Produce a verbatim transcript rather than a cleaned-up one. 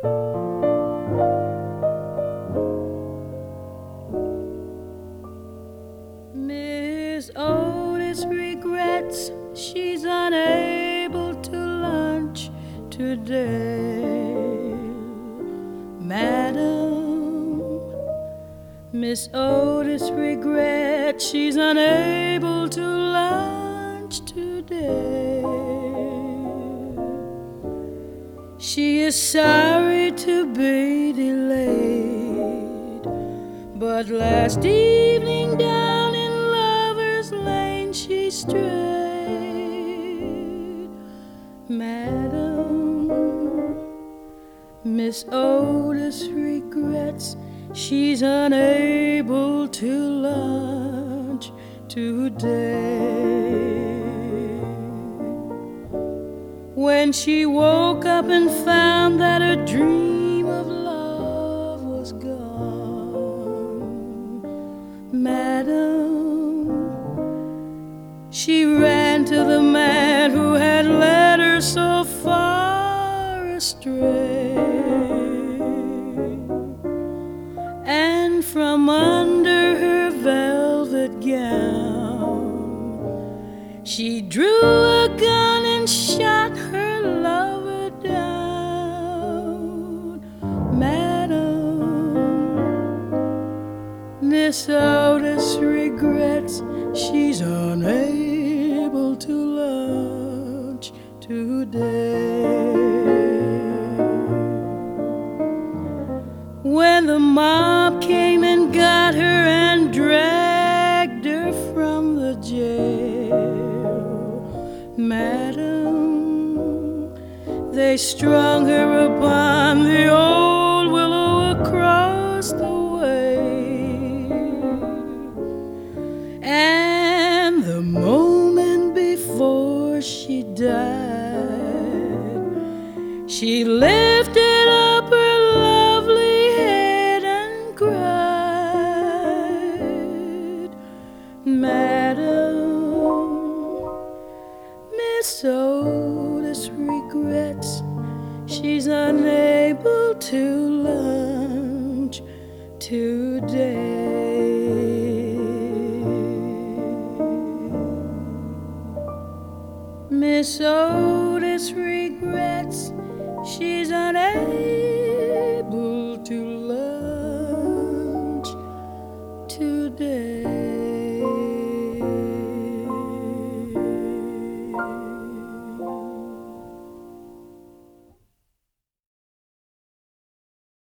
Miss Otis regrets she's unable to lunch today. Madam, Miss Otis regrets she's unable to lunch today. She is sorry to be delayed, but last evening down in Lover's Lane she strayed. Madam, Miss Otis regrets she's unable to lunch today. When she woke up and found that her dream of love was gone, Madam, she ran to the man who had led her so far astray. And from under her velvet gown, she drew a gun and shot her lover down. Madam, Miss Otis regrets she's unable to lunch today. When the mob came and got her and dragged her from the jail, Madam, they strung her upon the old willow across the way. And the moment before she died, she lifted up her lovely head and cried. Madam, Miss Otis regrets she's unable to lunch today. Miss Otis regrets she's unable to